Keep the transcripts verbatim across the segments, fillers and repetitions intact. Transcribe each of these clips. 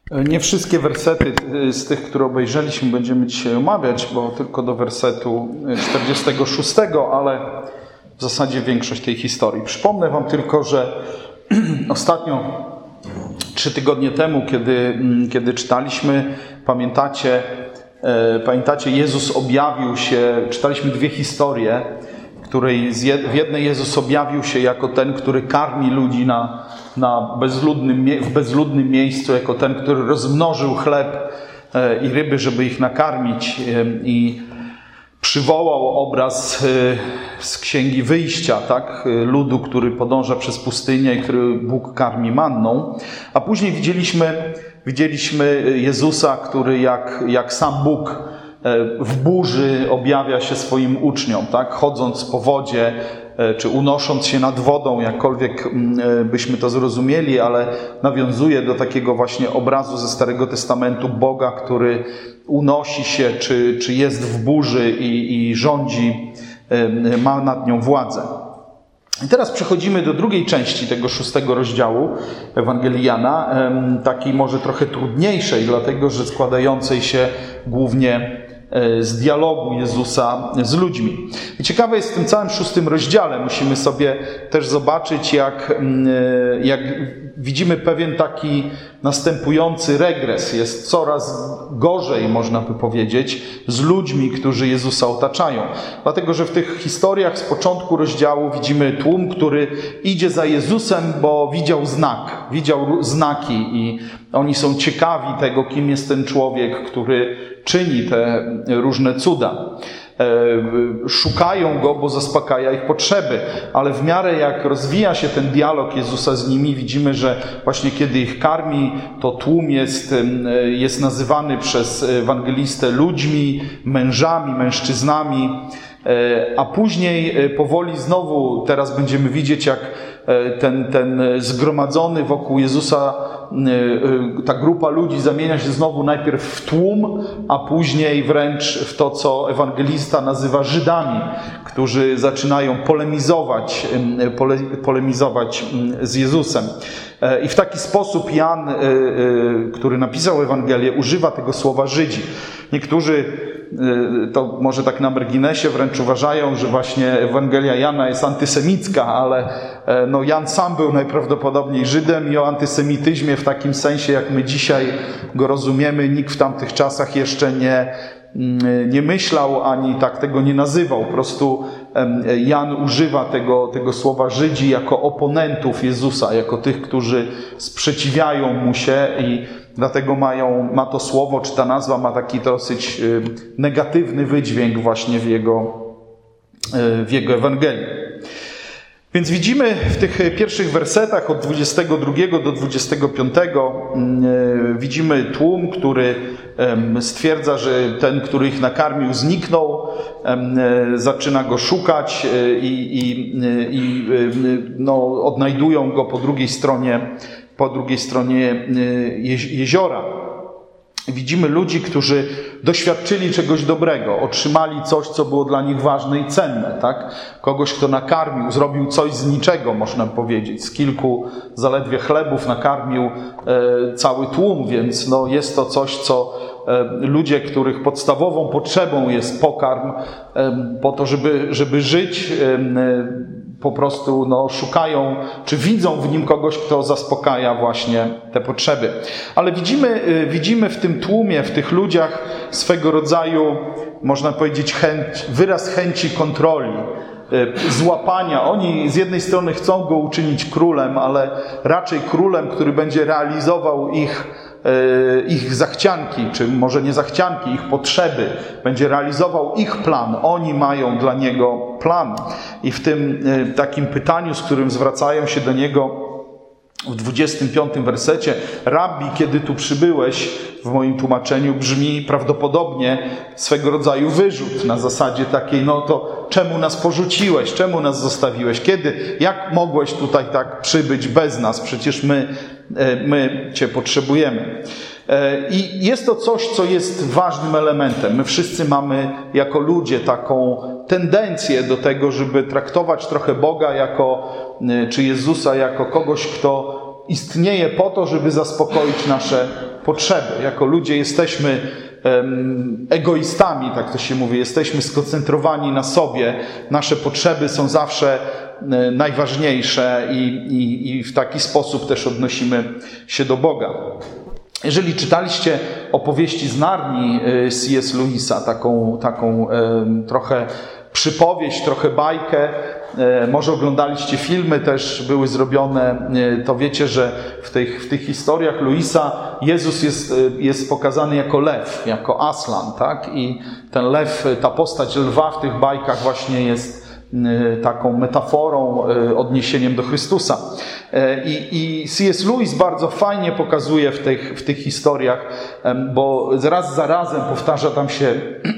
Nie wszystkie wersety z tych, które obejrzeliśmy, będziemy dzisiaj omawiać, bo tylko do wersetu czterdziestego szóstego, ale w zasadzie większość tej historii. Przypomnę wam tylko, że ostatnio, trzy tygodnie temu, kiedy, kiedy czytaliśmy, pamiętacie, pamiętacie, Jezus objawił się, czytaliśmy dwie historie, w której w jednej Jezus objawił się jako ten, który karmi ludzi na, na bezludnym, w bezludnym miejscu, jako ten, który rozmnożył chleb i ryby, żeby ich nakarmić, i przywołał obraz z Księgi Wyjścia, tak? Ludu, który podąża przez pustynię i który Bóg karmi manną. A później widzieliśmy, widzieliśmy Jezusa, który jak, jak sam Bóg w burzy objawia się swoim uczniom, tak? Chodząc po wodzie, czy unosząc się nad wodą, jakkolwiek byśmy to zrozumieli, ale nawiązuje do takiego właśnie obrazu ze Starego Testamentu Boga, który unosi się, czy, czy jest w burzy i, i rządzi, ma nad nią władzę. I teraz przechodzimy do drugiej części tego szóstego rozdziału Ewangelii Jana, takiej może trochę trudniejszej, dlatego że składającej się głównie z dialogu Jezusa z ludźmi. I ciekawe jest w tym całym szóstym rozdziale, musimy sobie też zobaczyć, jak, jak widzimy pewien taki następujący regres. Jest coraz gorzej, można by powiedzieć, z ludźmi, którzy Jezusa otaczają. Dlatego, że w tych historiach z początku rozdziału widzimy tłum, który idzie za Jezusem, bo widział znak, widział znaki i oni są ciekawi tego, kim jest ten człowiek, który czyni te różne cuda. Szukają Go, bo zaspokaja ich potrzeby, ale w miarę jak rozwija się ten dialog Jezusa z nimi, widzimy, że właśnie kiedy ich karmi, to tłum jest, jest nazywany przez ewangelistę ludźmi, mężami, mężczyznami, a później powoli znowu teraz będziemy widzieć, jak ten, ten zgromadzony wokół Jezusa, ta grupa ludzi zamienia się znowu najpierw w tłum, a później wręcz w to, co ewangelista nazywa Żydami, którzy zaczynają polemizować, pole, polemizować z Jezusem. I w taki sposób Jan, który napisał Ewangelię, używa tego słowa Żydzi. Niektórzy, to może tak na marginesie, wręcz uważają, że właśnie Ewangelia Jana jest antysemicka, ale no Jan sam był najprawdopodobniej Żydem i o antysemityzmie w takim sensie, jak my dzisiaj go rozumiemy, nikt w tamtych czasach jeszcze nie, nie myślał, ani tak tego nie nazywał. Po prostu Jan używa tego, tego słowa Żydzi jako oponentów Jezusa, jako tych, którzy sprzeciwiają mu się, i dlatego mają, ma to słowo, czy ta nazwa ma taki dosyć negatywny wydźwięk właśnie w jego, w jego Ewangelii. Więc widzimy w tych pierwszych wersetach od dwudziestego drugiego do dwudziestego piątego widzimy tłum, który stwierdza, że ten, który ich nakarmił, zniknął, zaczyna go szukać i, i, i no, odnajdują go po drugiej stronie, po drugiej stronie jeziora. Widzimy ludzi, którzy doświadczyli czegoś dobrego, otrzymali coś, co było dla nich ważne i cenne, tak? Kogoś, kto nakarmił, zrobił coś z niczego, można powiedzieć. Z kilku zaledwie chlebów nakarmił e, cały tłum, więc no, jest to coś, co e, ludzie, których podstawową potrzebą jest pokarm, e, po to, żeby, żeby żyć, e, po prostu no, szukają, czy widzą w nim kogoś, kto zaspokaja właśnie te potrzeby. Ale widzimy, widzimy w tym tłumie, w tych ludziach swego rodzaju, można powiedzieć, chęć, wyraz chęci kontroli, złapania. Oni z jednej strony chcą go uczynić królem, ale raczej królem, który będzie realizował ich ich zachcianki, czy może nie zachcianki, ich potrzeby, będzie realizował ich plan. Oni mają dla niego plan. I w tym takim pytaniu, z którym zwracają się do niego w dwudziestym piątym wersecie, Rabbi, kiedy tu przybyłeś, w moim tłumaczeniu brzmi prawdopodobnie swego rodzaju wyrzut na zasadzie takiej, no to czemu nas porzuciłeś, czemu nas zostawiłeś, kiedy, jak mogłeś tutaj tak przybyć bez nas, przecież my, my Cię potrzebujemy. I jest to coś, co jest ważnym elementem. My wszyscy mamy jako ludzie taką tendencję do tego, żeby traktować trochę Boga jako, czy Jezusa jako kogoś, kto istnieje po to, żeby zaspokoić nasze potrzeby. Jako ludzie jesteśmy egoistami, tak to się mówi, jesteśmy skoncentrowani na sobie, nasze potrzeby są zawsze najważniejsze i, i, i w taki sposób też odnosimy się do Boga. Jeżeli czytaliście opowieści z Narni C S Lewisa, taką, taką trochę przypowieść, trochę bajkę, może oglądaliście filmy, też były zrobione, to wiecie, że w tych, w tych historiach Lewisa Jezus jest, jest pokazany jako lew, jako Aslan, tak? I ten lew, ta postać lwa w tych bajkach właśnie jest taką metaforą, odniesieniem do Chrystusa. I, i C S Lewis bardzo fajnie pokazuje w tych, w tych historiach, bo raz za razem powtarza tam się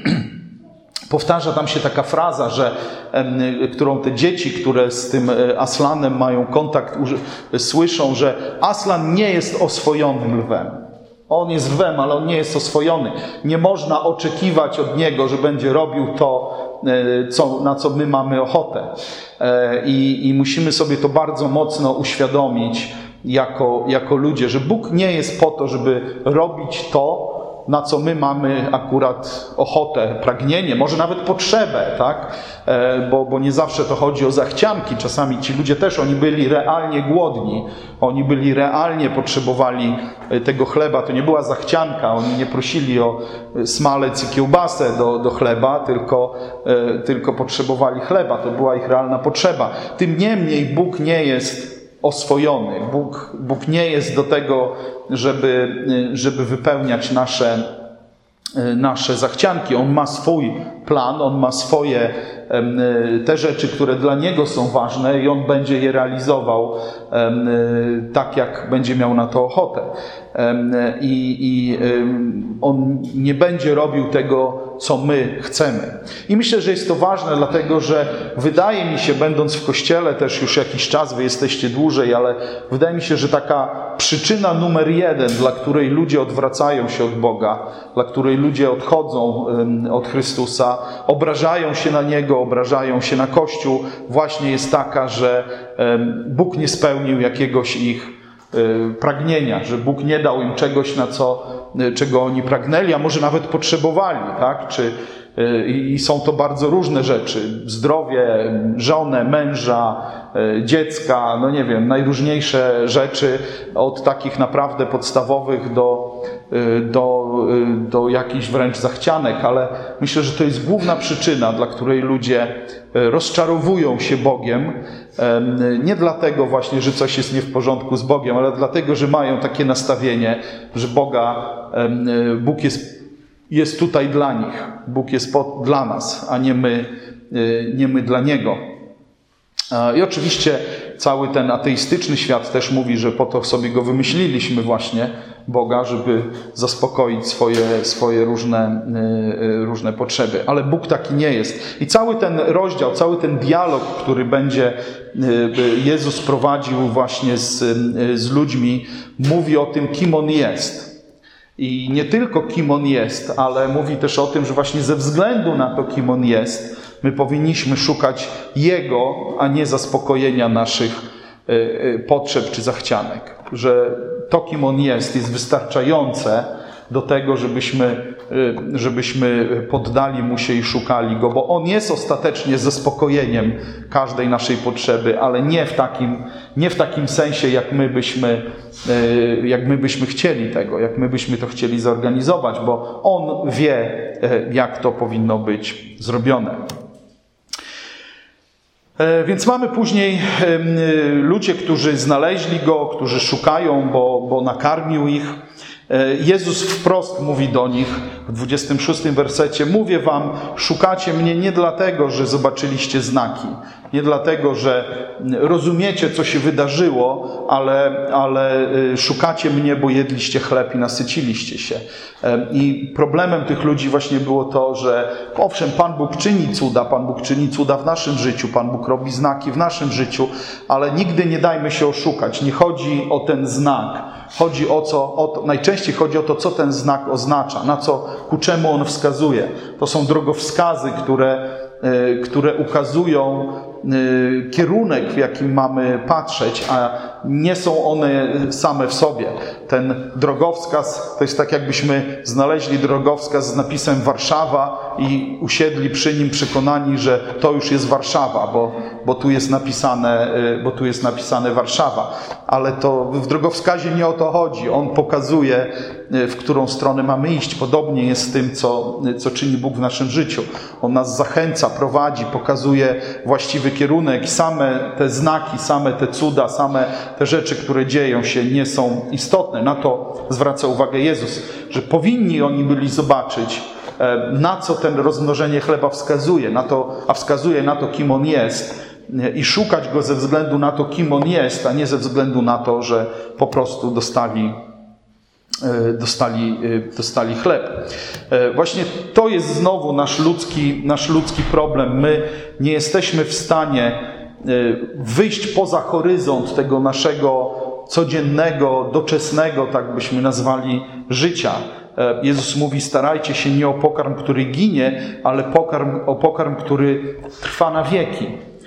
Powtarza tam się taka fraza, że, którą te dzieci, które z tym Aslanem mają kontakt, słyszą, że Aslan nie jest oswojonym lwem. On jest lwem, ale on nie jest oswojony. Nie można oczekiwać od niego, że będzie robił to, co, na co my mamy ochotę. I, i musimy sobie to bardzo mocno uświadomić jako, jako ludzie, że Bóg nie jest po to, żeby robić to, na co my mamy akurat ochotę, pragnienie, może nawet potrzebę, tak? Bo, bo nie zawsze to chodzi o zachcianki. Czasami ci ludzie też, oni byli realnie głodni, oni byli realnie, potrzebowali tego chleba. To nie była zachcianka, oni nie prosili o smalec i kiełbasę do, do chleba, tylko, tylko potrzebowali chleba. To była ich realna potrzeba. Tym niemniej Bóg nie jest oswojony. Bóg, Bóg nie jest do tego, żeby, żeby wypełniać nasze, nasze zachcianki. On ma swój plan, On ma swoje te rzeczy, które dla Niego są ważne i On będzie je realizował tak, jak będzie miał na to ochotę. I, i On nie będzie robił tego, co my chcemy. I myślę, że jest to ważne, dlatego że wydaje mi się, będąc w Kościele też już jakiś czas, wy jesteście dłużej, ale wydaje mi się, że taka przyczyna numer jeden, dla której ludzie odwracają się od Boga, dla której ludzie odchodzą od Chrystusa, obrażają się na Niego, obrażają się na Kościół, właśnie jest taka, że Bóg nie spełnił jakiegoś ich pragnienia, że Bóg nie dał im czegoś, na co, czego oni pragnęli, a może nawet potrzebowali, tak? Czy, i są to bardzo różne rzeczy. Zdrowie, żonę, męża, dziecka, no nie wiem, najróżniejsze rzeczy, od takich naprawdę podstawowych do, do, do jakichś wręcz zachcianek, ale myślę, że to jest główna przyczyna, dla której ludzie rozczarowują się Bogiem. Nie dlatego właśnie, że coś jest nie w porządku z Bogiem, ale dlatego, że mają takie nastawienie, że Boga, Bóg jest jest tutaj dla nich. Bóg jest po, dla nas, a nie my, nie my dla Niego. I oczywiście cały ten ateistyczny świat też mówi, że po to sobie go wymyśliliśmy właśnie, Boga, żeby zaspokoić swoje, swoje różne, różne potrzeby. Ale Bóg taki nie jest. I cały ten rozdział, cały ten dialog, który będzie Jezus prowadził właśnie z, z ludźmi, mówi o tym, kim On jest. I nie tylko kim On jest, ale mówi też o tym, że właśnie ze względu na to, kim On jest, my powinniśmy szukać Jego, a nie zaspokojenia naszych potrzeb czy zachcianek. Że to, kim On jest, jest wystarczające do tego, żebyśmy, żebyśmy poddali Mu się i szukali Go, bo On jest ostatecznie zaspokojeniem każdej naszej potrzeby, ale nie w takim, nie w takim sensie, jak my byśmy, jak my byśmy chcieli tego, jak my byśmy to chcieli zorganizować, bo On wie, jak to powinno być zrobione. Więc mamy później ludzie, którzy znaleźli Go, którzy szukają, bo, bo nakarmił ich. Jezus wprost mówi do nich w dwudziestym szóstym wersecie: mówię wam, szukacie mnie nie dlatego, że zobaczyliście znaki, nie dlatego, że rozumiecie, co się wydarzyło, ale, ale szukacie mnie, bo jedliście chleb i nasyciliście się. I problemem tych ludzi właśnie było to, że owszem, Pan Bóg czyni cuda, Pan Bóg czyni cuda w naszym życiu, Pan Bóg robi znaki w naszym życiu, ale nigdy nie dajmy się oszukać. Nie chodzi o ten znak. Chodzi o co, o to, najczęściej chodzi o to, co ten znak oznacza, na co, ku czemu on wskazuje. To są drogowskazy, które, które ukazują kierunek, w jakim mamy patrzeć, a, Nie są one same w sobie. Ten drogowskaz to jest tak, jakbyśmy znaleźli drogowskaz z napisem Warszawa i usiedli przy nim przekonani, że to już jest Warszawa, bo, bo, tu jest napisane, bo tu jest napisane Warszawa. Ale to w drogowskazie nie o to chodzi. On pokazuje, w którą stronę mamy iść. Podobnie jest z tym, co, co czyni Bóg w naszym życiu. On nas zachęca, prowadzi, pokazuje właściwy kierunek. Same te znaki, same te cuda, same te rzeczy, które dzieją się, nie są istotne. Na to zwraca uwagę Jezus, że powinni oni byli zobaczyć, na co ten rozmnożenie chleba wskazuje, na to, a wskazuje na to, kim On jest, i szukać Go ze względu na to, kim On jest, a nie ze względu na to, że po prostu dostali, dostali, dostali chleb. Właśnie to jest znowu nasz ludzki, nasz ludzki problem. My nie jesteśmy w stanie wyjść poza horyzont tego naszego codziennego, doczesnego, tak byśmy nazwali, życia. Jezus mówi, starajcie się nie o pokarm, który ginie, ale pokarm, o pokarm, który trwa na wieki.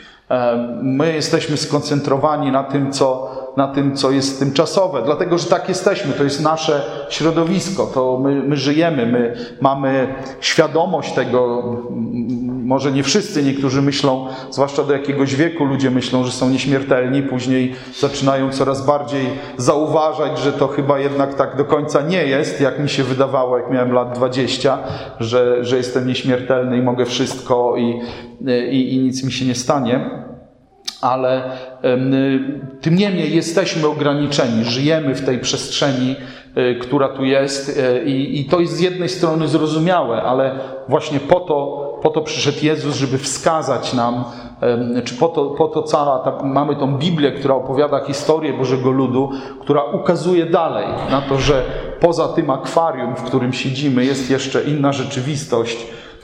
My jesteśmy skoncentrowani na tym, co, na tym, co jest tymczasowe, dlatego, że tak jesteśmy, to jest nasze środowisko, to my, my żyjemy, my mamy świadomość tego, może nie wszyscy, niektórzy myślą, zwłaszcza do jakiegoś wieku ludzie myślą, że są nieśmiertelni, później zaczynają coraz bardziej zauważać, że to chyba jednak tak do końca nie jest, jak mi się wydawało, jak miałem lat dwadzieścia, że, że jestem nieśmiertelny i mogę wszystko i, i, i nic mi się nie stanie. Ale tym niemniej jesteśmy ograniczeni, żyjemy w tej przestrzeni, która tu jest i, i to jest z jednej strony zrozumiałe, ale właśnie po to, po to przyszedł Jezus, żeby wskazać nam, czy po to, po to cała, ta, mamy tą Biblię, która opowiada historię Bożego Ludu, która ukazuje dalej na to, że poza tym akwarium, w którym siedzimy, jest jeszcze inna rzeczywistość,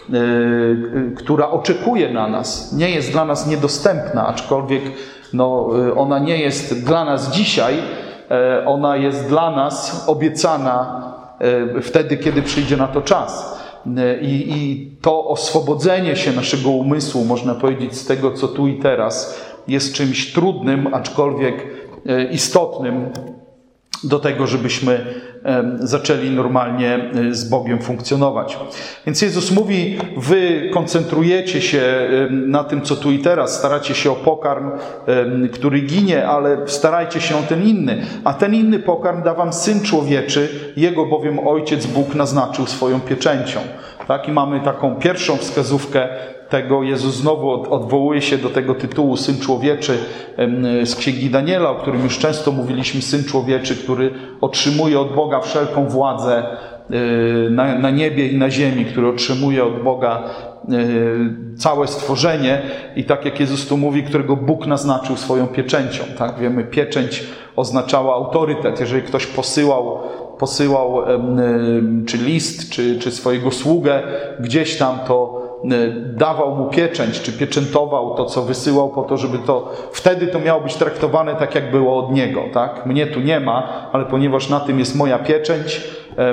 która oczekuje na nas, nie jest dla nas niedostępna, aczkolwiek no, ona nie jest dla nas dzisiaj, ona jest dla nas obiecana wtedy, kiedy przyjdzie na to czas. I, i to oswobodzenie się naszego umysłu, można powiedzieć, z tego, co tu i teraz, jest czymś trudnym, aczkolwiek istotnym do tego, żebyśmy zaczęli normalnie z Bogiem funkcjonować. Więc Jezus mówi, wy koncentrujecie się na tym, co tu i teraz, staracie się o pokarm, który ginie, ale starajcie się o ten inny. A ten inny pokarm da wam Syn Człowieczy, Jego bowiem Ojciec Bóg naznaczył swoją pieczęcią. Tak? I mamy taką pierwszą wskazówkę tego. Jezus znowu odwołuje się do tego tytułu Syn Człowieczy z Księgi Daniela, o którym już często mówiliśmy, Syn Człowieczy, który otrzymuje od Boga wszelką władzę na, na niebie i na ziemi, który otrzymuje od Boga całe stworzenie i tak jak Jezus tu mówi, którego Bóg naznaczył swoją pieczęcią. Tak? Wiemy, pieczęć oznaczała autorytet. Jeżeli ktoś posyłał posyłał czy list, czy, czy swojego sługę gdzieś tam, to dawał mu pieczęć, czy pieczętował to, co wysyłał, po to, żeby to, wtedy to miało być traktowane tak, jak było od niego, tak? Mnie tu nie ma, ale ponieważ na tym jest moja pieczęć,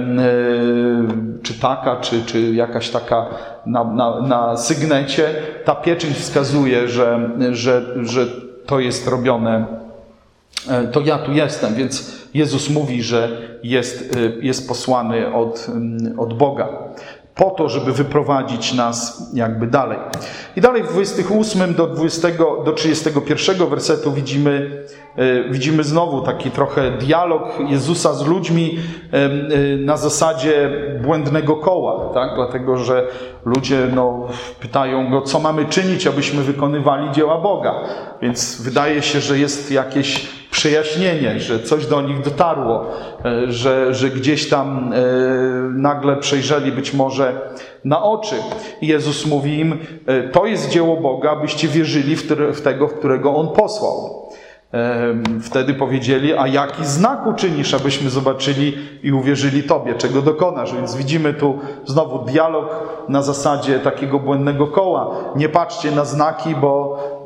czy taka, czy, czy jakaś taka na, na, na sygnecie, ta pieczęć wskazuje, że, że, że to jest robione, to ja tu jestem, więc Jezus mówi, że jest, jest posłany od, od Boga po to, żeby wyprowadzić nas jakby dalej. I dalej w dwudziestym ósmym do dwudziestego do trzydziestego pierwszego wersetu widzimy, widzimy znowu taki trochę dialog Jezusa z ludźmi na zasadzie błędnego koła, tak? Dlatego, że ludzie no, pytają Go, co mamy czynić, abyśmy wykonywali dzieła Boga. Więc wydaje się, że jest jakieś przejaśnienie, że coś do nich dotarło, że, że gdzieś tam e, nagle przejrzeli być może na oczy. I Jezus mówi im, e, to jest dzieło Boga, abyście wierzyli w, te, w tego, w którego On posłał. E, wtedy powiedzieli, a jaki znak uczynisz, abyśmy zobaczyli i uwierzyli Tobie, czego dokonasz. Więc widzimy tu znowu dialog na zasadzie takiego błędnego koła. Nie patrzcie na znaki, bo,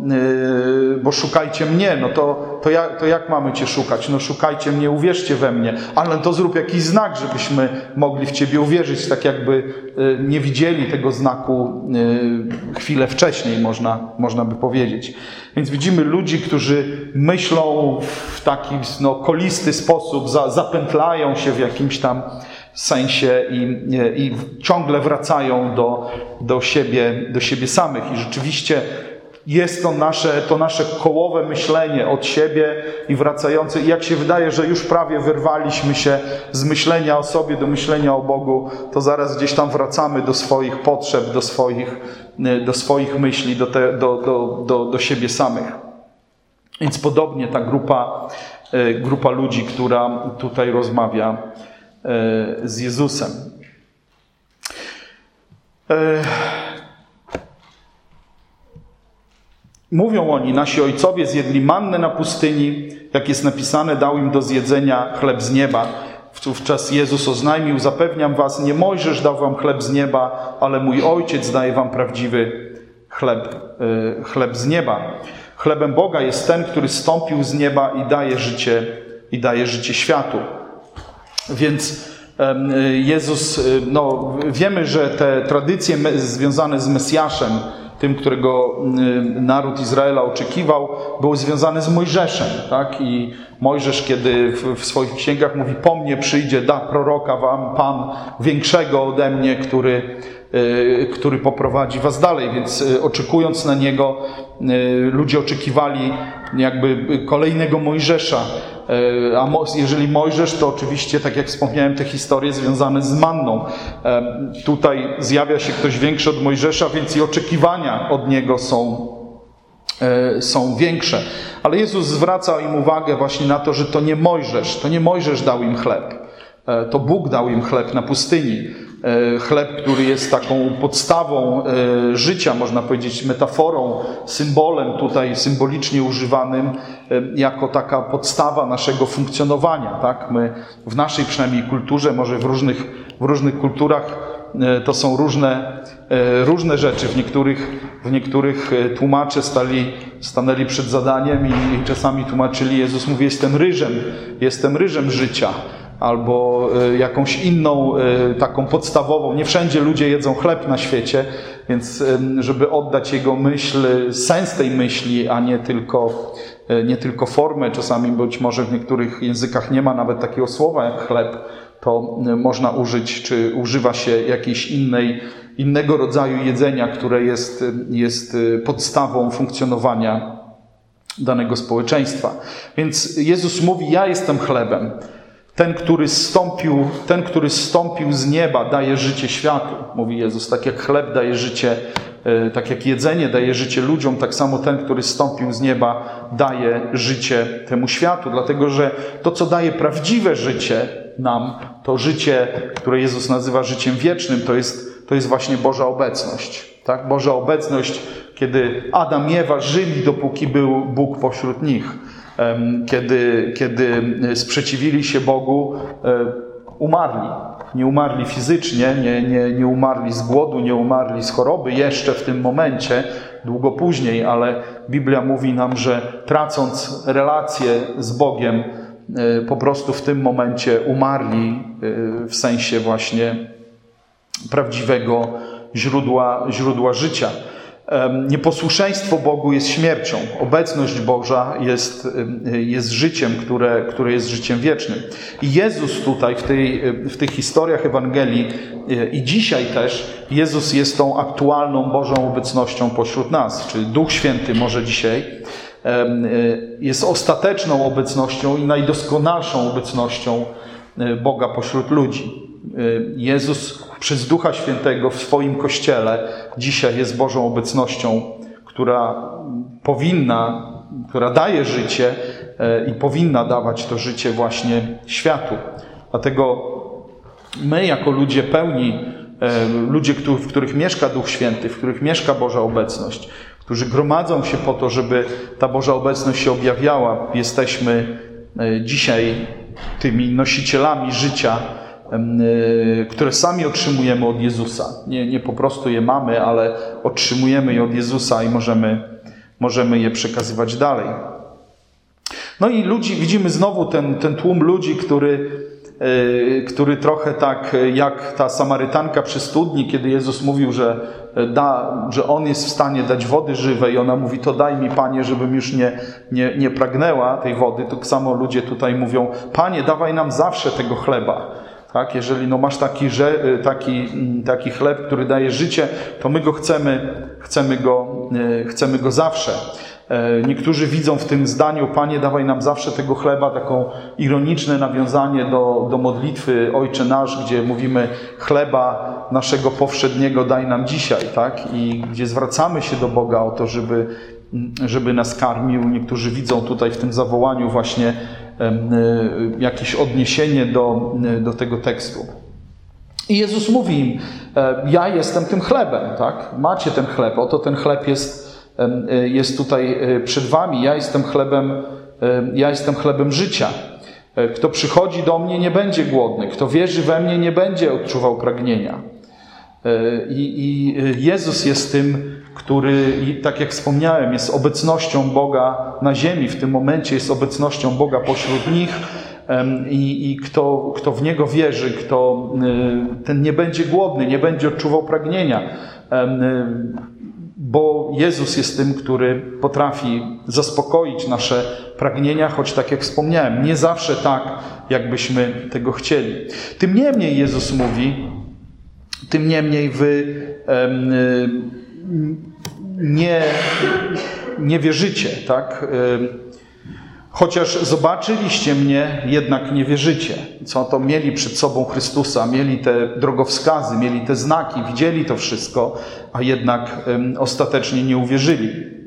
bo szukajcie mnie, no to, to, jak, to jak mamy Cię szukać? No szukajcie mnie, uwierzcie we mnie, ale to zrób jakiś znak, żebyśmy mogli w Ciebie uwierzyć, tak jakby nie widzieli tego znaku chwilę wcześniej, można, można by powiedzieć. Więc widzimy ludzi, którzy myślą w taki no, kolisty sposób, za, zapętlają się w jakimś tam sensie i, i ciągle wracają do, do, siebie, do siebie samych. I rzeczywiście jest to nasze, to nasze kołowe myślenie od siebie i wracające. I jak się wydaje, że już prawie wyrwaliśmy się z myślenia o sobie do myślenia o Bogu, to zaraz gdzieś tam wracamy do swoich potrzeb, do swoich, do swoich myśli, do, te, do, do, do, do siebie samych. Więc podobnie ta grupa, grupa ludzi, która tutaj rozmawia z Jezusem. Mówią oni, nasi ojcowie zjedli mannę na pustyni, jak jest napisane, dał im do zjedzenia chleb z nieba. Wówczas Jezus oznajmił, zapewniam was, nie Mojżesz dał wam chleb z nieba, ale mój Ojciec daje wam prawdziwy chleb, chleb z nieba. Chlebem Boga jest ten, który zstąpił z nieba i daje życie, i daje życie światu. Więc Jezus, no wiemy, że te tradycje związane z Mesjaszem, tym, którego naród Izraela oczekiwał, były związane z Mojżeszem. Tak? I Mojżesz, kiedy w, w swoich księgach mówi, po mnie przyjdzie, da proroka wam Pan większego ode mnie, który, który poprowadzi was dalej. Więc oczekując na niego, ludzie oczekiwali jakby kolejnego Mojżesza. A jeżeli Mojżesz, to oczywiście, tak jak wspomniałem, te historie związane z manną. Tutaj zjawia się ktoś większy od Mojżesza, więc i oczekiwania od niego są, są większe. Ale Jezus zwraca im uwagę właśnie na to, że to nie Mojżesz, to nie Mojżesz dał im chleb. To Bóg dał im chleb na pustyni. Chleb, który jest taką podstawą życia, można powiedzieć, metaforą, symbolem tutaj symbolicznie używanym jako taka podstawa naszego funkcjonowania. Tak? My w naszej przynajmniej kulturze, może w różnych, w różnych kulturach to są różne, różne rzeczy. W niektórych, w niektórych tłumacze stali, stanęli przed zadaniem i, i czasami tłumaczyli, Jezus mówi, jestem ryżem, jestem ryżem życia. Albo jakąś inną, taką podstawową. Nie wszędzie ludzie jedzą chleb na świecie, więc żeby oddać jego myśl, sens tej myśli, a nie tylko, nie tylko formę, czasami być może w niektórych językach nie ma nawet takiego słowa jak chleb, to można użyć, czy używa się jakiejś innej, innego rodzaju jedzenia, które jest, jest podstawą funkcjonowania danego społeczeństwa. Więc Jezus mówi, ja jestem chlebem. Ten, który zstąpił, ten, który zstąpił z nieba, daje życie światu, mówi Jezus. Tak jak chleb daje życie, tak jak jedzenie daje życie ludziom, tak samo ten, który zstąpił z nieba, daje życie temu światu. Dlatego, że to, co daje prawdziwe życie nam, to życie, które Jezus nazywa życiem wiecznym, to jest, to jest właśnie Boża obecność. Tak? Boża obecność, kiedy Adam i Ewa żyli, dopóki był Bóg pośród nich. Kiedy, kiedy sprzeciwili się Bogu, umarli. Nie umarli fizycznie, nie, nie, nie umarli z głodu, nie umarli z choroby jeszcze w tym momencie, długo później, ale Biblia mówi nam, że tracąc relację z Bogiem, po prostu w tym momencie umarli w sensie właśnie prawdziwego źródła, źródła życia. Nieposłuszeństwo Bogu jest śmiercią. Obecność Boża jest, jest życiem, które, które jest życiem wiecznym. I Jezus tutaj w, tej, w tych historiach Ewangelii i dzisiaj też Jezus jest tą aktualną Bożą obecnością pośród nas. Czyli Duch Święty może dzisiaj jest ostateczną obecnością i najdoskonalszą obecnością Boga pośród ludzi. Jezus przez Ducha Świętego w swoim Kościele dzisiaj jest Bożą obecnością, która powinna, która daje życie i powinna dawać to życie właśnie światu. Dlatego my jako ludzie pełni, ludzie, w których mieszka Duch Święty, w których mieszka Boża obecność, którzy gromadzą się po to, żeby ta Boża obecność się objawiała, jesteśmy dzisiaj tymi nosicielami życia, które sami otrzymujemy od Jezusa. Nie, nie po prostu je mamy, ale otrzymujemy je od Jezusa i możemy, możemy je przekazywać dalej. No i ludzi, widzimy znowu ten, ten tłum ludzi, który, yy, który trochę tak jak ta Samarytanka przy studni, kiedy Jezus mówił, że, da, że On jest w stanie dać wody żywej i ona mówi, to daj mi, Panie, żebym już nie, nie, nie pragnęła tej wody. Tak samo ludzie tutaj mówią, Panie, dawaj nam zawsze tego chleba. Tak? Jeżeli no, masz taki, taki, taki chleb, który daje życie, to my go chcemy, chcemy go, chcemy go zawsze. Niektórzy widzą w tym zdaniu, Panie, dawaj nam zawsze tego chleba, taką ironiczne nawiązanie do, do modlitwy Ojcze Nasz, gdzie mówimy chleba naszego powszedniego daj nam dzisiaj, tak? I gdzie zwracamy się do Boga o to, żeby, żeby nas karmił. Niektórzy widzą tutaj w tym zawołaniu właśnie jakieś odniesienie do, do tego tekstu. I Jezus mówi im, ja jestem tym chlebem, tak? Macie ten chleb, oto ten chleb jest jest tutaj przed wami. Ja jestem chlebem, ja jestem chlebem życia. Kto przychodzi do mnie, nie będzie głodny. Kto wierzy we mnie, nie będzie odczuwał pragnienia. I, i Jezus jest tym, który, tak jak wspomniałem, jest obecnością Boga na ziemi. W tym momencie jest obecnością Boga pośród nich. I, i kto, kto w Niego wierzy, kto ten nie będzie głodny, nie będzie odczuwał pragnienia. Bo Jezus jest tym, który potrafi zaspokoić nasze pragnienia, choć tak jak wspomniałem, nie zawsze tak, jakbyśmy tego chcieli. Tym niemniej Jezus mówi, tym niemniej wy um, nie, nie wierzycie, tak? Chociaż zobaczyliście mnie, jednak nie wierzycie. Co to mieli przed sobą Chrystusa, mieli te drogowskazy, mieli te znaki, widzieli to wszystko, a jednak um, ostatecznie nie uwierzyli.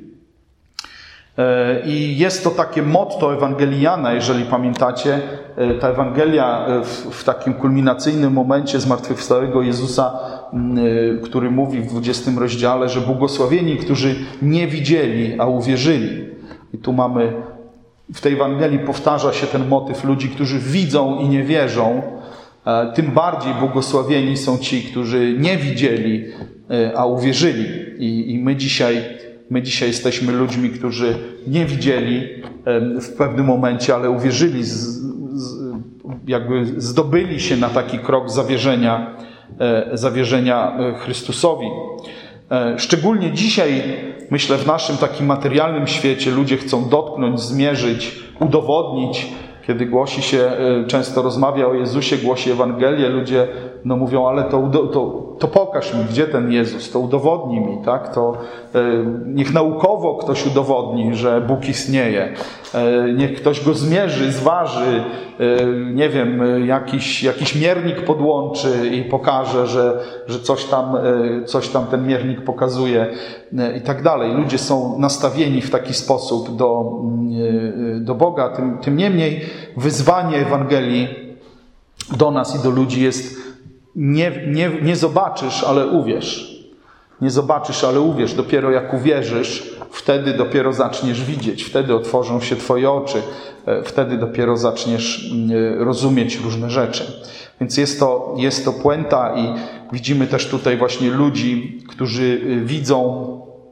E, I jest to takie motto Ewangeliana, jeżeli pamiętacie, e, ta Ewangelia w, w takim kulminacyjnym momencie zmartwychwstałego Jezusa, m, e, który mówi w dwudziestym rozdziale, że błogosławieni, którzy nie widzieli, a uwierzyli. I tu mamy w tej Ewangelii powtarza się ten motyw ludzi, którzy widzą i nie wierzą. Tym bardziej błogosławieni są ci, którzy nie widzieli, a uwierzyli. I, i my dzisiaj, my dzisiaj jesteśmy ludźmi, którzy nie widzieli w pewnym momencie, ale uwierzyli, z, z, jakby zdobyli się na taki krok zawierzenia, zawierzenia Chrystusowi. Szczególnie dzisiaj, myślę, w naszym takim materialnym świecie ludzie chcą dotknąć, zmierzyć, udowodnić. Kiedy głosi się, często rozmawia o Jezusie, głosi Ewangelię, ludzie no mówią, ale to, to, to pokaż mi, gdzie ten Jezus, to udowodnij mi, tak? To niech naukowo ktoś udowodni, że Bóg istnieje. Niech ktoś go zmierzy, zważy, nie wiem, jakiś, jakiś miernik podłączy i pokaże, że, że coś tam, coś tam ten miernik pokazuje i tak dalej. Ludzie są nastawieni w taki sposób do, do Boga. Tym, tym niemniej wyzwanie Ewangelii do nas i do ludzi jest nie, nie, nie zobaczysz, ale uwierz. Nie zobaczysz, ale uwierz. Dopiero jak uwierzysz, wtedy dopiero zaczniesz widzieć. Wtedy otworzą się twoje oczy. Wtedy dopiero zaczniesz rozumieć różne rzeczy. Więc jest to, jest to puenta i widzimy też tutaj właśnie ludzi, którzy widzą,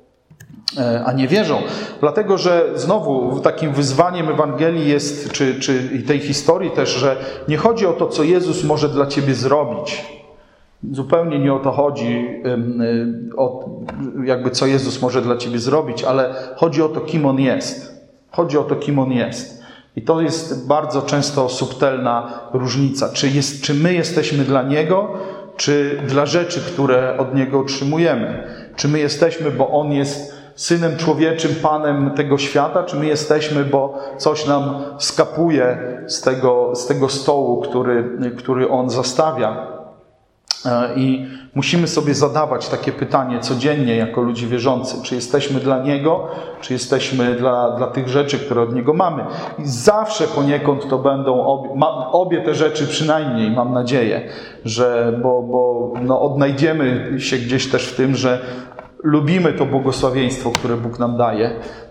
a nie wierzą. Dlatego, że znowu takim wyzwaniem Ewangelii jest, czy, czy tej historii też, że nie chodzi o to, co Jezus może dla ciebie zrobić. Zupełnie nie o to chodzi, o jakby co Jezus może dla ciebie zrobić, ale chodzi o to, kim On jest. Chodzi o to, kim On jest. I to jest bardzo często subtelna różnica. Czy, jest, czy my jesteśmy dla Niego, czy dla rzeczy, które od Niego otrzymujemy. Czy my jesteśmy, bo On jest Synem Człowieczym, Panem tego świata, czy my jesteśmy, bo coś nam skapuje z tego, z tego stołu, który, który On zastawia. I musimy sobie zadawać takie pytanie codziennie jako ludzie wierzący. Czy jesteśmy dla Niego, czy jesteśmy dla, dla tych rzeczy, które od Niego mamy. I zawsze poniekąd to będą obie, ma, obie te rzeczy przynajmniej, mam nadzieję, że, bo, bo no, odnajdziemy się gdzieś też w tym, że lubimy to błogosławieństwo, które Bóg nam daje.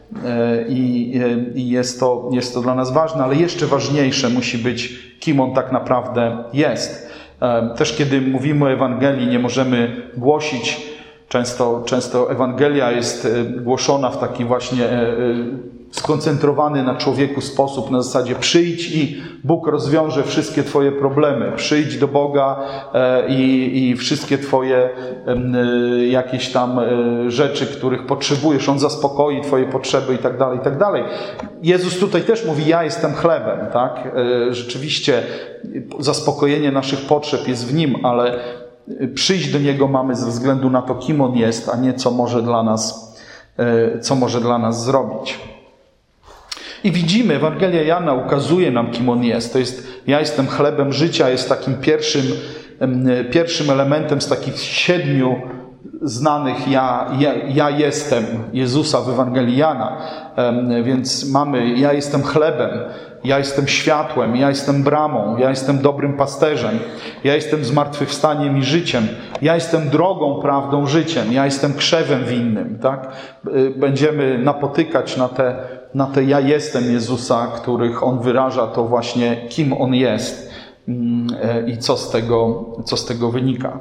I, i jest, to, jest to dla nas ważne, ale jeszcze ważniejsze musi być, kim On tak naprawdę jest. Też kiedy mówimy o Ewangelii, nie możemy głosić Często, często Ewangelia jest głoszona w taki właśnie skoncentrowany na człowieku sposób, na zasadzie przyjdź i Bóg rozwiąże wszystkie twoje problemy. Przyjdź do Boga i, i wszystkie twoje jakieś tam rzeczy, których potrzebujesz, On zaspokoi twoje potrzeby i tak dalej, i tak dalej. Jezus tutaj też mówi, ja jestem chlebem, tak? Rzeczywiście zaspokojenie naszych potrzeb jest w Nim, ale przyjść do Niego mamy ze względu na to, kim On jest, a nie co może dla nas, co może dla nas zrobić. I widzimy, Ewangelia Jana ukazuje nam, kim On jest. To jest, ja jestem chlebem życia, jest takim pierwszym, pierwszym elementem z takich siedmiu znanych ja, ja, ja jestem Jezusa w Ewangelii Jana. Więc mamy, ja jestem chlebem, ja jestem światłem, ja jestem bramą, ja jestem dobrym pasterzem, ja jestem zmartwychwstaniem i życiem, ja jestem drogą, prawdą, życiem, ja jestem krzewem winnym. Tak? Będziemy napotykać na te, na te ja jestem Jezusa, których On wyraża, to właśnie kim On jest i co z tego, co z tego wynika.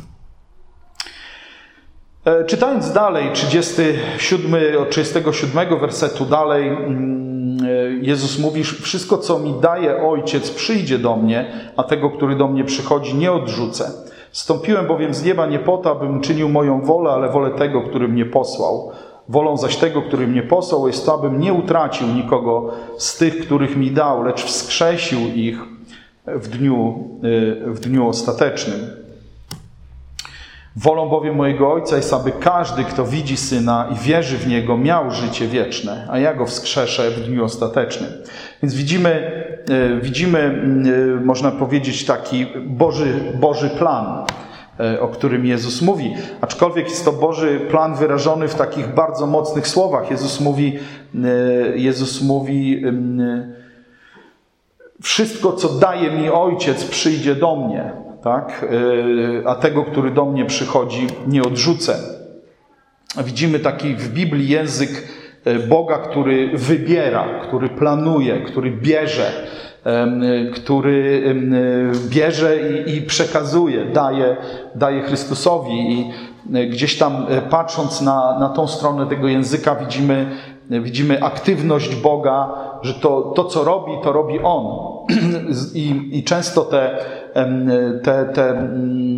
Czytając dalej, trzydziesty siódmy, od trzydziestego siódmego wersetu dalej, Jezus mówi, wszystko co mi daje Ojciec przyjdzie do mnie, a tego, który do mnie przychodzi, nie odrzucę. Zstąpiłem bowiem z nieba nie po to, abym czynił moją wolę, ale wolę tego, który mnie posłał. Wolą zaś tego, który mnie posłał, jest to, abym nie utracił nikogo z tych, których mi dał, lecz wskrzesił ich w dniu, w dniu ostatecznym. Wolą bowiem mojego Ojca jest, aby każdy, kto widzi Syna i wierzy w Niego, miał życie wieczne, a ja Go wskrzeszę w dniu ostatecznym. Więc widzimy, widzimy można powiedzieć, taki Boży, Boży plan, o którym Jezus mówi. Aczkolwiek jest to Boży plan wyrażony w takich bardzo mocnych słowach. Jezus mówi, Jezus mówi, wszystko, co daje mi Ojciec, przyjdzie do mnie. Tak? A tego, który do mnie przychodzi, nie odrzucę. Widzimy taki w Biblii język Boga, który wybiera, który planuje, który bierze, który bierze i, i przekazuje, daje, daje Chrystusowi. I gdzieś tam patrząc na, na tą stronę tego języka widzimy, widzimy aktywność Boga, że to, to co robi, to robi On. I, i często te, te, te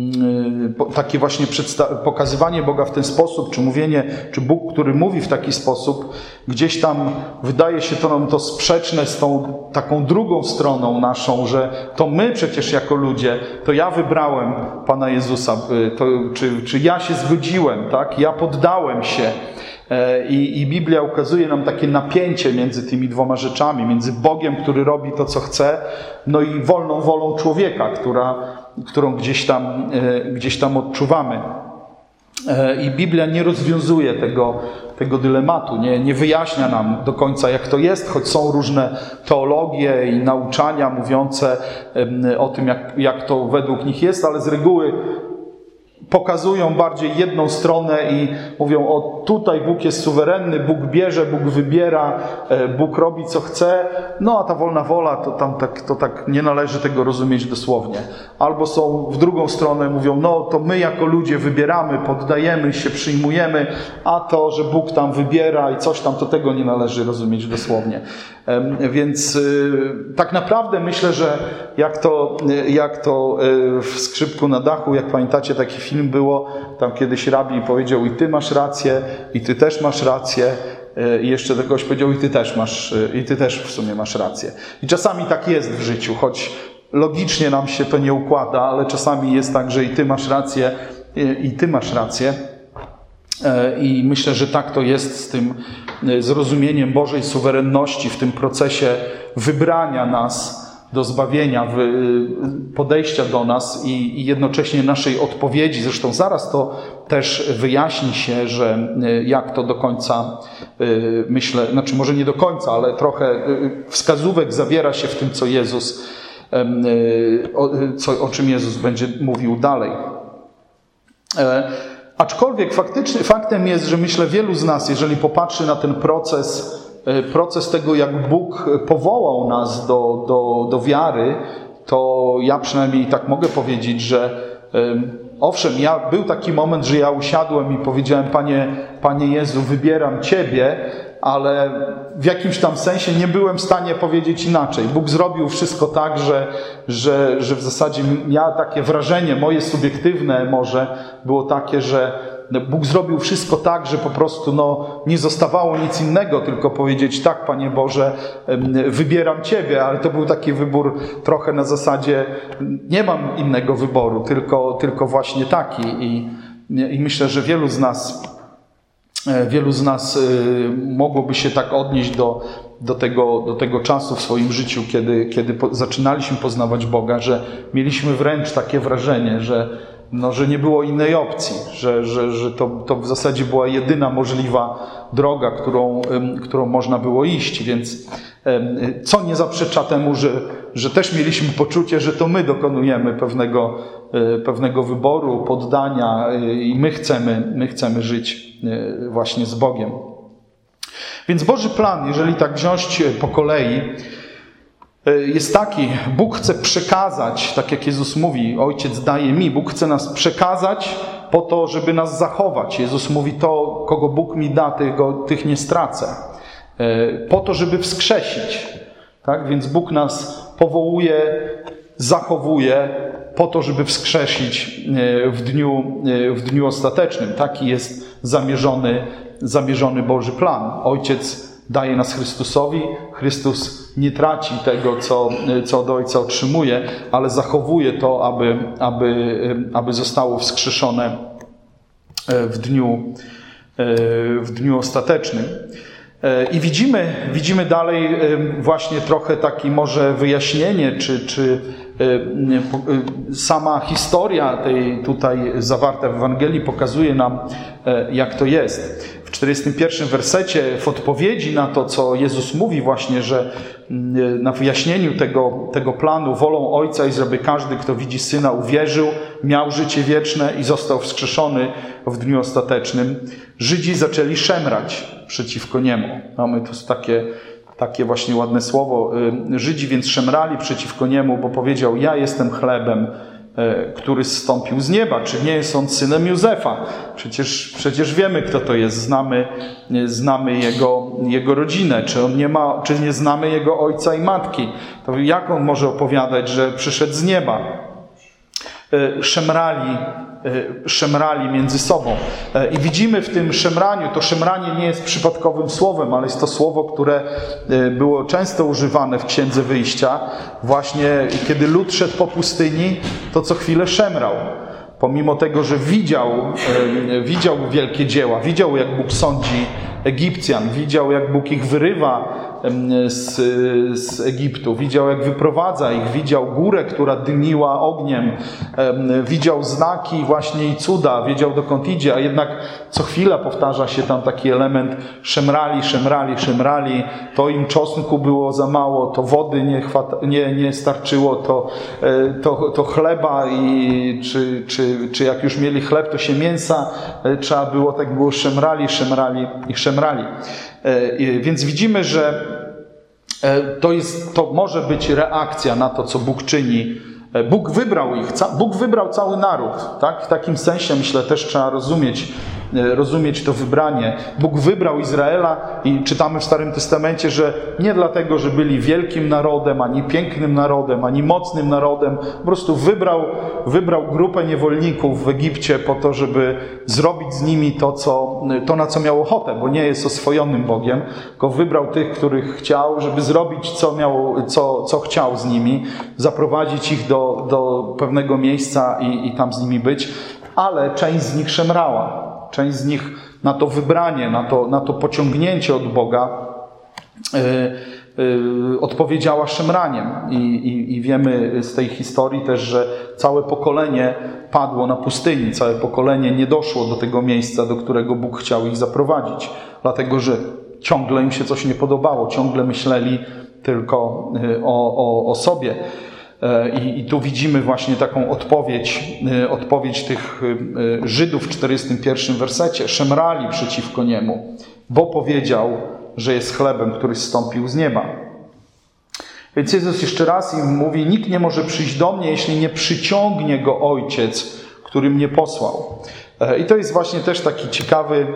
takie właśnie pokazywanie Boga w ten sposób, czy mówienie, czy Bóg, który mówi w taki sposób, gdzieś tam wydaje się to nam to sprzeczne z tą taką drugą stroną naszą, że to my przecież jako ludzie, to ja wybrałem Pana Jezusa, to, czy, czy ja się zgodziłem, tak? Ja poddałem się. I, I Biblia ukazuje nam takie napięcie między tymi dwoma rzeczami, między Bogiem, który robi to, co chce, no i wolną wolą człowieka, która, którą gdzieś tam, gdzieś tam odczuwamy. I Biblia nie rozwiązuje tego, tego dylematu, nie, nie wyjaśnia nam do końca, jak to jest, choć są różne teologie i nauczania mówiące o tym, jak, jak to według nich jest, ale z reguły pokazują bardziej jedną stronę i mówią, o tutaj Bóg jest suwerenny, Bóg bierze, Bóg wybiera, Bóg robi co chce, no a ta wolna wola, to tam tak, to tak nie należy tego rozumieć dosłownie. Albo są w drugą stronę, mówią, no to my jako ludzie wybieramy, poddajemy się, przyjmujemy, a to, że Bóg tam wybiera i coś tam, to tego nie należy rozumieć dosłownie. Więc tak naprawdę myślę, że jak to, jak to w Skrzypku na dachu, jak pamiętacie, taki film było, tam kiedyś rabi powiedział, i ty masz rację, i ty też masz rację, i jeszcze do kogoś powiedział, i ty też masz, i ty też w sumie masz rację. I czasami tak jest w życiu, choć logicznie nam się to nie układa, ale czasami jest tak, że i ty masz rację, i ty masz rację. I myślę, że tak to jest z tym zrozumieniem Bożej suwerenności w tym procesie wybrania nas do zbawienia, podejścia do nas i jednocześnie naszej odpowiedzi. Zresztą zaraz to też wyjaśni się, że jak to do końca, myślę, znaczy może nie do końca, ale trochę wskazówek zawiera się w tym, co Jezus, o, co, o czym Jezus będzie mówił dalej. Aczkolwiek faktycznie, faktem jest, że myślę wielu z nas, jeżeli popatrzy na ten proces, proces tego, jak Bóg powołał nas do, do, do wiary, to ja przynajmniej tak mogę powiedzieć, że owszem, ja, był taki moment, że ja usiadłem i powiedziałem, Panie, Panie Jezu, wybieram Ciebie, ale w jakimś tam sensie nie byłem w stanie powiedzieć inaczej. Bóg zrobił wszystko tak, że, że, że w zasadzie ja takie wrażenie, moje subiektywne może było takie, że Bóg zrobił wszystko tak, że po prostu no, nie zostawało nic innego, tylko powiedzieć tak, Panie Boże, wybieram Ciebie, ale to był taki wybór trochę na zasadzie nie mam innego wyboru, tylko, tylko właśnie taki. I, i myślę, że wielu z nas wielu z nas mogłoby się tak odnieść do, do, tego, do tego czasu w swoim życiu, kiedy, kiedy po, zaczynaliśmy poznawać Boga, że mieliśmy wręcz takie wrażenie, że No, że nie było innej opcji, że, że, że to, to w zasadzie była jedyna możliwa droga, którą, którą można było iść, więc co nie zaprzecza temu, że, że też mieliśmy poczucie, że to my dokonujemy pewnego, pewnego wyboru, poddania i my chcemy, my chcemy żyć właśnie z Bogiem. Więc Boży plan, jeżeli tak wziąć po kolei, jest taki, Bóg chce przekazać, tak jak Jezus mówi, Ojciec daje mi, Bóg chce nas przekazać po to, żeby nas zachować. Jezus mówi, to, kogo Bóg mi da, tego, tych nie stracę. Po to, żeby wskrzesić. Tak? Więc Bóg nas powołuje, zachowuje po to, żeby wskrzesić w dniu, w dniu ostatecznym. Taki jest zamierzony, zamierzony Boży plan. Ojciec daje nas Chrystusowi. Chrystus nie traci tego, co, co od Ojca otrzymuje, ale zachowuje to, aby, aby, aby zostało wskrzeszone w dniu, w dniu ostatecznym. I widzimy, widzimy dalej właśnie trochę takie może wyjaśnienie, czy, czy sama historia tej tutaj zawarta w Ewangelii pokazuje nam, jak to jest. W czterdziestym pierwszym wersecie, w odpowiedzi na to, co Jezus mówi właśnie, że na wyjaśnieniu tego, tego planu wolą Ojca jest, żeby każdy, kto widzi Syna, uwierzył, miał życie wieczne i został wskrzeszony w dniu ostatecznym, Żydzi zaczęli szemrać przeciwko Niemu. Mamy tu takie, takie właśnie ładne słowo. Żydzi więc szemrali przeciwko Niemu, bo powiedział, ja jestem chlebem, który zstąpił z nieba. Czy nie jest on synem Józefa? Przecież, przecież wiemy, kto to jest. Znamy, znamy jego, jego rodzinę. Czy on nie ma, czy nie znamy jego ojca i matki? To jak on może opowiadać, że przyszedł z nieba? Szemrali, szemrali między sobą. I widzimy w tym szemraniu, to szemranie nie jest przypadkowym słowem, ale jest to słowo, które było często używane w Księdze Wyjścia. Właśnie kiedy lud szedł po pustyni, to co chwilę szemrał. Pomimo tego, że widział, widział wielkie dzieła, widział, jak Bóg sądzi Egipcjan, widział, jak Bóg ich wyrywa z, z Egiptu, widział, jak wyprowadza ich, widział górę, która dymiła ogniem, widział znaki właśnie i cuda, wiedział, dokąd idzie, a jednak co chwila powtarza się tam taki element szemrali, szemrali, szemrali, to im czosnku było za mało, to wody nie, chwata, nie, nie starczyło, to, to, to chleba i czy, czy, czy jak już mieli chleb, to się mięsa trzeba było, tak było, szemrali, szemrali i szemrali. Więc widzimy, że to, jest, to może być reakcja na to, co Bóg czyni. Bóg wybrał ich, Bóg wybrał cały naród. Tak? W takim sensie, myślę, też trzeba rozumieć, rozumieć to wybranie. Bóg wybrał Izraela i czytamy w Starym Testamencie, że nie dlatego, że byli wielkim narodem, ani pięknym narodem, ani mocnym narodem. Po prostu wybrał, wybrał grupę niewolników w Egipcie po to, żeby zrobić z nimi to, co, to, na co miał ochotę, bo nie jest oswojonym Bogiem, tylko wybrał tych, których chciał, żeby zrobić, co, miał, co, co chciał z nimi, zaprowadzić ich do, do pewnego miejsca i, i tam z nimi być, ale część z nich szemrała. Część z nich na to wybranie, na to, na to pociągnięcie od Boga yy, yy, odpowiedziała szemraniem. I, i, I wiemy z tej historii też, że całe pokolenie padło na pustyni. Całe pokolenie nie doszło do tego miejsca, do którego Bóg chciał ich zaprowadzić. Dlatego, że ciągle im się coś nie podobało. Ciągle myśleli tylko o, o, o sobie. I, I tu widzimy właśnie taką odpowiedź, odpowiedź tych Żydów w czterdziestym pierwszym wersecie. Szemrali przeciwko Niemu, bo powiedział, że jest chlebem, który zstąpił z nieba. Więc Jezus jeszcze raz im mówi, nikt nie może przyjść do mnie, jeśli nie przyciągnie go Ojciec, który mnie posłał. I to jest właśnie też taki ciekawy,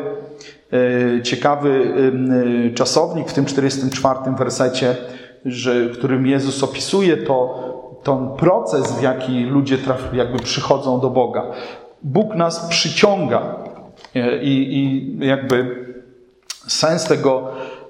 ciekawy czasownik w tym czterdziestym czwartym wersecie, że, którym Jezus opisuje to, ten proces, w jaki ludzie traf, jakby przychodzą do Boga. Bóg nas przyciąga i, i jakby sens tego,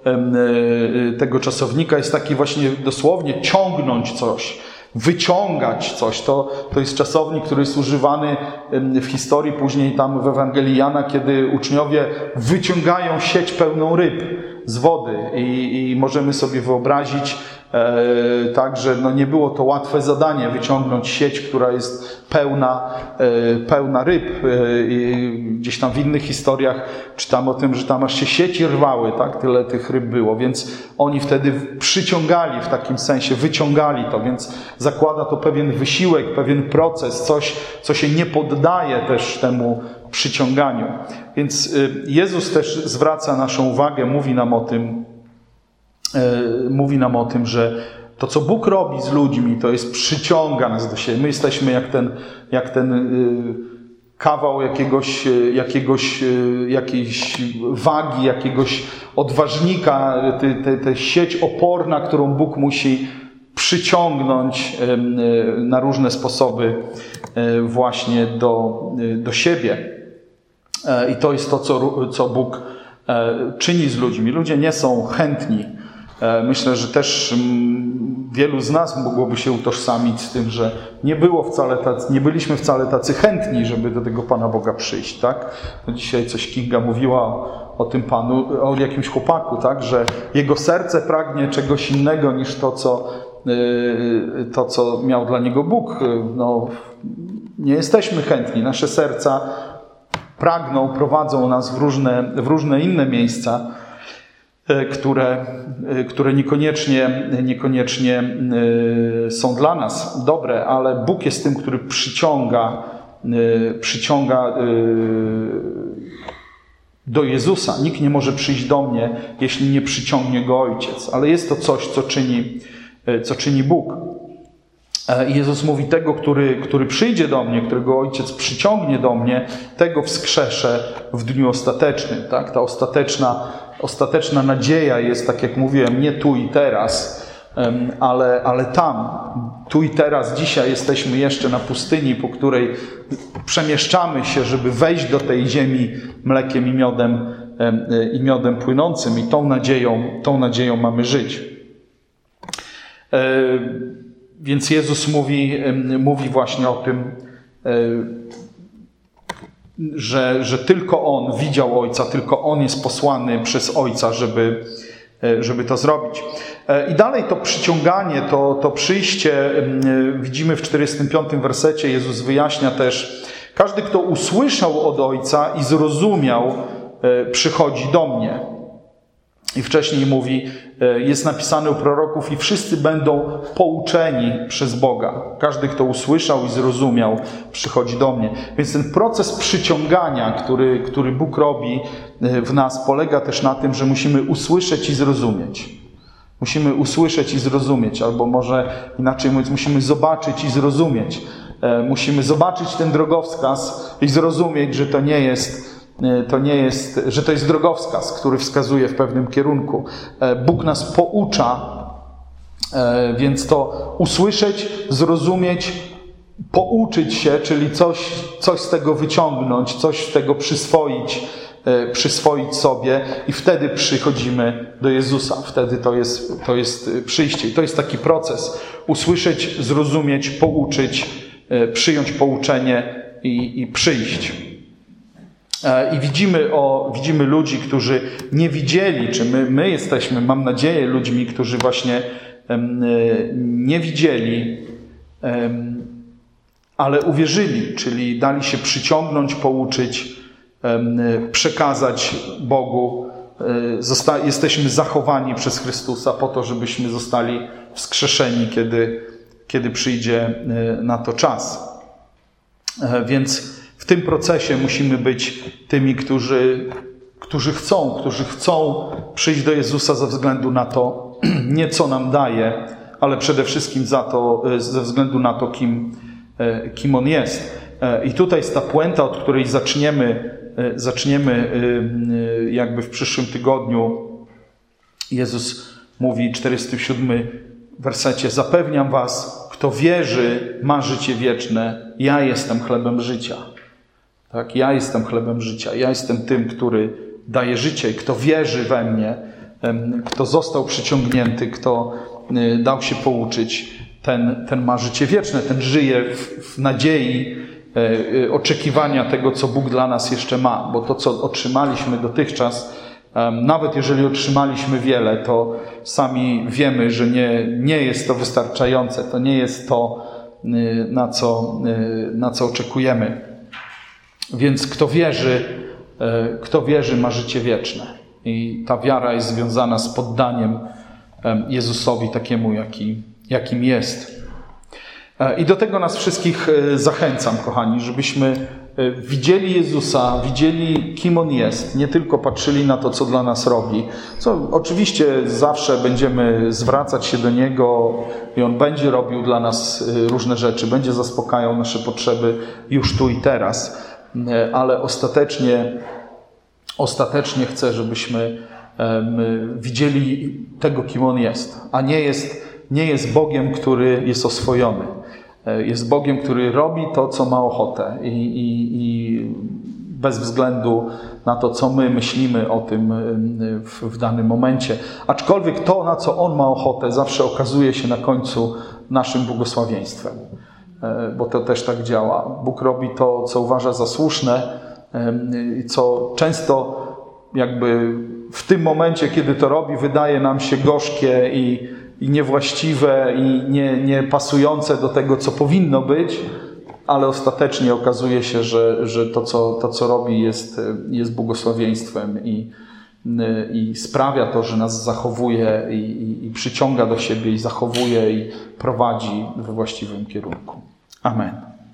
tego czasownika jest taki właśnie dosłownie ciągnąć coś, wyciągać coś. To, to jest czasownik, który jest używany w historii później tam w Ewangelii Jana, kiedy uczniowie wyciągają sieć pełną ryb z wody i, i możemy sobie wyobrazić e, tak, że no nie było to łatwe zadanie wyciągnąć sieć, która jest pełna, e, pełna ryb. E, i gdzieś tam w innych historiach czytam o tym, że tam aż się sieci rwały, tak, tyle tych ryb było, więc oni wtedy przyciągali w takim sensie, wyciągali to, więc zakłada to pewien wysiłek, pewien proces, coś, co się nie poddaje też temu przyciąganiu. Więc Jezus też zwraca naszą uwagę, mówi nam o tym, mówi nam o tym, że to, co Bóg robi z ludźmi, to jest przyciąga nas do siebie. My jesteśmy jak ten, jak ten kawał jakiegoś, jakiegoś, jakiejś wagi, jakiegoś odważnika, tę sieć oporna, którą Bóg musi przyciągnąć na różne sposoby właśnie do, do siebie. I to jest to, co, co Bóg czyni z ludźmi. Ludzie nie są chętni. Myślę, że też wielu z nas mogłoby się utożsamić z tym, że nie było wcale tacy, nie byliśmy wcale tacy chętni, żeby do tego Pana Boga przyjść, tak? No dzisiaj coś Kinga mówiła o, o tym Panu, o jakimś chłopaku, tak? Że jego serce pragnie czegoś innego niż to, co, to, co miał dla niego Bóg. No, nie jesteśmy chętni. Nasze serca pragną, prowadzą nas w różne, w różne inne miejsca, które, które niekoniecznie, niekoniecznie są dla nas dobre, ale Bóg jest tym, który przyciąga, przyciąga do Jezusa. Nikt nie może przyjść do mnie, jeśli nie przyciągnie go Ojciec, ale jest to coś, co czyni, co czyni Bóg. I Jezus mówi, tego, który, który przyjdzie do mnie, którego Ojciec przyciągnie do mnie, tego wskrzeszę w dniu ostatecznym. Tak? Ta ostateczna, ostateczna nadzieja jest, tak jak mówiłem, nie tu i teraz, ale, ale tam. Tu i teraz, dzisiaj jesteśmy jeszcze na pustyni, po której przemieszczamy się, żeby wejść do tej ziemi mlekiem i miodem, i miodem płynącym. I tą nadzieją, tą nadzieją mamy żyć. Więc Jezus mówi, mówi właśnie o tym, że, że tylko On widział Ojca, tylko On jest posłany przez Ojca, żeby, żeby to zrobić. I dalej to przyciąganie, to, to przyjście, widzimy w czterdziestym piątym wersecie, Jezus wyjaśnia też, każdy, kto usłyszał od Ojca i zrozumiał, przychodzi do mnie. I wcześniej mówi, jest napisane u proroków, i wszyscy będą pouczeni przez Boga. Każdy, kto usłyszał i zrozumiał, przychodzi do mnie. Więc ten proces przyciągania, który, który Bóg robi w nas, polega też na tym, że musimy usłyszeć i zrozumieć. Musimy usłyszeć i zrozumieć, albo może inaczej mówiąc, musimy zobaczyć i zrozumieć. Musimy zobaczyć ten drogowskaz i zrozumieć, że to nie jest To nie jest, że to jest drogowskaz, który wskazuje w pewnym kierunku. Bóg nas poucza, więc to usłyszeć, zrozumieć, pouczyć się, czyli coś, coś z tego wyciągnąć, coś z tego przyswoić, przyswoić sobie i wtedy przychodzimy do Jezusa. Wtedy to jest, to jest przyjście. I to jest taki proces. Usłyszeć, zrozumieć, pouczyć, przyjąć pouczenie i, i przyjść. I widzimy, o, widzimy ludzi, którzy nie widzieli, czy my, my jesteśmy, mam nadzieję, ludźmi, którzy właśnie um, nie widzieli, um, ale uwierzyli, czyli dali się przyciągnąć, pouczyć, um, przekazać Bogu. Zosta- jesteśmy zachowani przez Chrystusa po to, żebyśmy zostali wskrzeszeni, kiedy, kiedy przyjdzie na to czas. Więc w tym procesie musimy być tymi, którzy, którzy chcą, którzy chcą przyjść do Jezusa ze względu na to, nie co nam daje, ale przede wszystkim za to, ze względu na to, kim, kim On jest. I tutaj jest ta puenta, od której zaczniemy, zaczniemy jakby w przyszłym tygodniu. Jezus mówi w czterdziestym siódmym wersecie: zapewniam was, kto wierzy, ma życie wieczne. Ja jestem chlebem życia. Tak, ja jestem chlebem życia. Ja jestem tym, który daje życie. I kto wierzy we mnie, kto został przyciągnięty, kto dał się pouczyć, ten, ten ma życie wieczne. Ten żyje w, w nadziei oczekiwania tego, co Bóg dla nas jeszcze ma. Bo to, co otrzymaliśmy dotychczas, nawet jeżeli otrzymaliśmy wiele, to sami wiemy, że nie, nie jest to wystarczające. To nie jest to, na co, na co oczekujemy. Więc kto wierzy, kto wierzy, ma życie wieczne. I ta wiara jest związana z poddaniem Jezusowi takiemu, jaki, jakim jest. I do tego nas wszystkich zachęcam, kochani, żebyśmy widzieli Jezusa, widzieli, kim On jest, nie tylko patrzyli na to, co dla nas robi. Co oczywiście zawsze będziemy zwracać się do Niego i On będzie robił dla nas różne rzeczy, będzie zaspokajał nasze potrzeby już tu i teraz, ale ostatecznie, ostatecznie chcę, żebyśmy widzieli tego, kim On jest, a nie jest, nie jest Bogiem, który jest oswojony. Jest Bogiem, który robi to, co ma ochotę i, i, i bez względu na to, co my myślimy o tym w, w danym momencie. Aczkolwiek to, na co On ma ochotę, zawsze okazuje się na końcu naszym błogosławieństwem. Bo to też tak działa. Bóg robi to, co uważa za słuszne i co często jakby w tym momencie, kiedy to robi, wydaje nam się gorzkie i i niewłaściwe, i nie, nie pasujące do tego, co powinno być, ale ostatecznie okazuje się, że, że to, co, to, co robi, jest, jest błogosławieństwem i, i sprawia to, że nas zachowuje i, i, i przyciąga do siebie i zachowuje i prowadzi we właściwym kierunku. Amen.